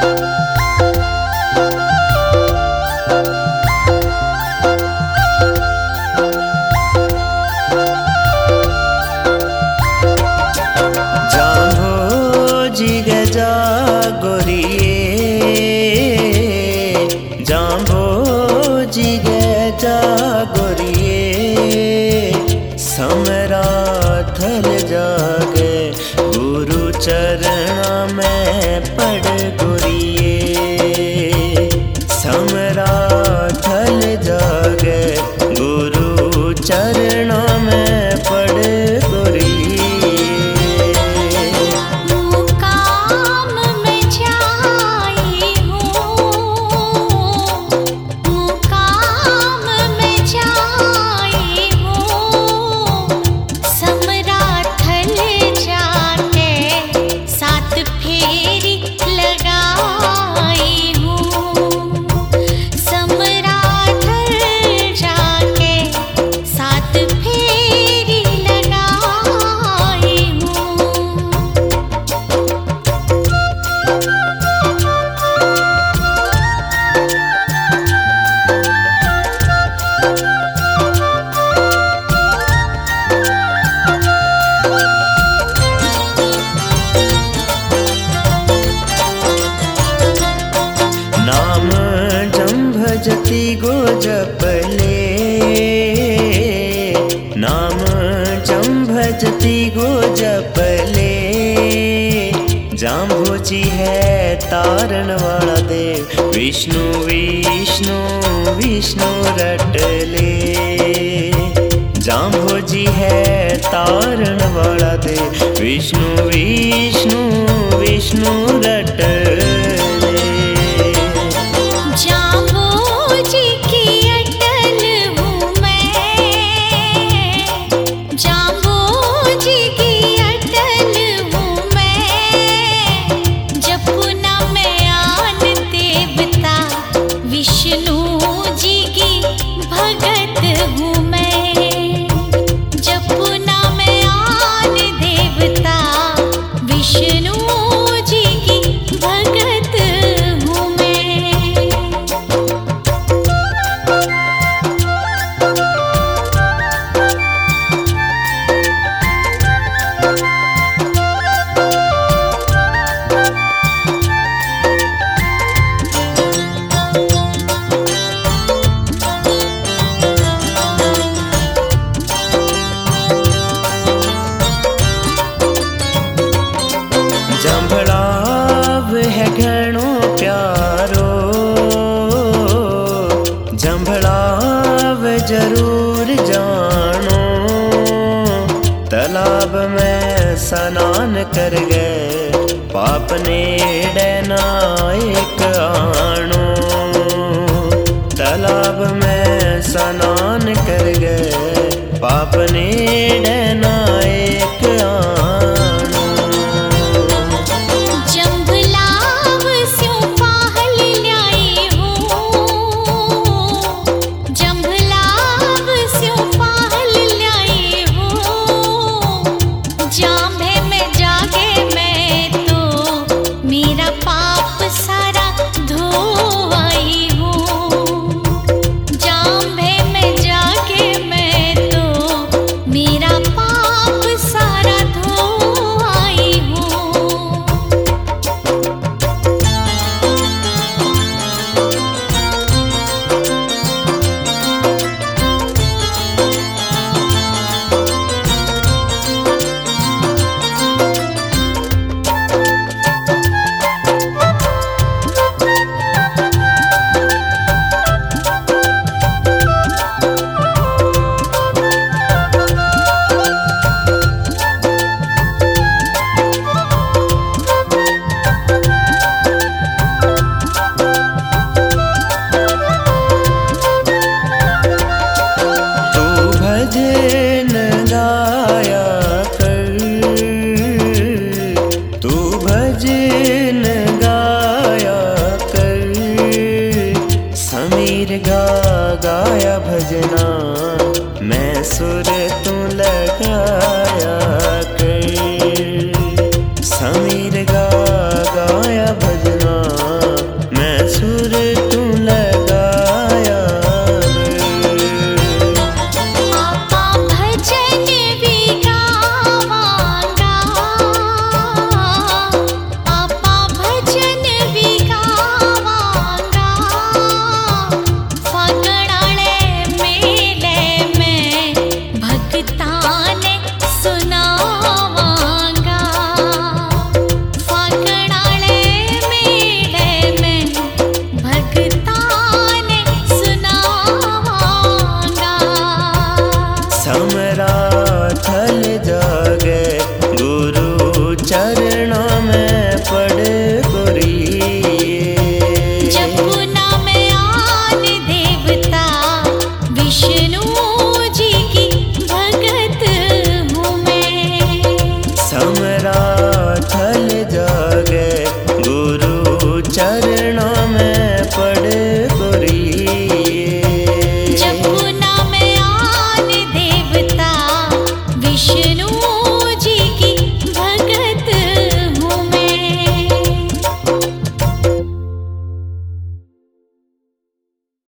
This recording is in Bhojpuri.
समराथल जागे गुरु चरणा में पड़ गुरिये। समराथल जागे गुरु चरणा में पड़ गुरिये। मुकाम में जाई हूँ, मुकाम में जाई हूँ, समराथल जाके सात फेरी लगाई हूँ। समराथल जाके सात फेरी लगाई हूँ। नाम जम भजती गो जपले, नाम जम भजती गो जपले। जाम्भोजी है तारण वाला देव, विष्णु विष्णु विष्णु रटले। जाम्भोजी है तारण वाला देव, विष्णु विष्णु विष्णु रटले। जाम्भोजी की अटल हूँ मैं, जाम्भोजी की अटल हूँ मैं। जपुना में आन देवता विष्णु जी की भगत हूँ मैं। जपुना में आन देवता विष्णु जी की भगत हूँ मैं। जंभलाव है घणो प्यारो, जंभलाव जरूर जानो। तालाब में स्नान कर गए, पाप नेड़े नायक आणो। तालाब में स्नान कर गए, पाप नेड़े नायक आणो। जंभलाव स्यों पाहल ल्याई हूँ, जंभलाव स्यों पाहल ल्याई हूँ। जाम्भे में जागे मैं तो मेरा पाप सारा धो आई हूँ। जाम्भे में जागे मैं तो मेरा पाप सारा धो आई हूँ। भजन गाया कर, तू भजन गाया कर। समीर गाया भजना, मैं सुर तू लगाया कर। समीर